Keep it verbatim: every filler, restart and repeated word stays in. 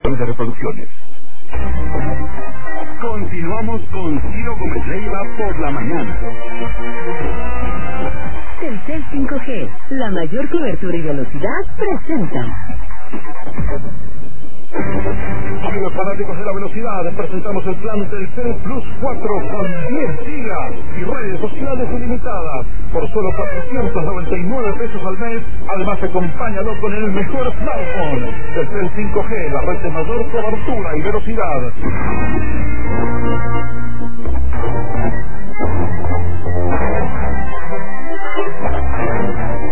de reproducciones. Continuamos con Ciro Gómez Leiva por la mañana. Telcel cinco G, la mayor cobertura y velocidad, presenta. Amigos fanáticos de la velocidad, presentamos el plan Telcel Plus cuatro con diez gigas y redes sociales ilimitadas por solo cuatrocientos noventa y nueve pesos al mes. Además, acompáñalo con el mejor smartphone. Telcel cinco G, la red de mayor cobertura y velocidad.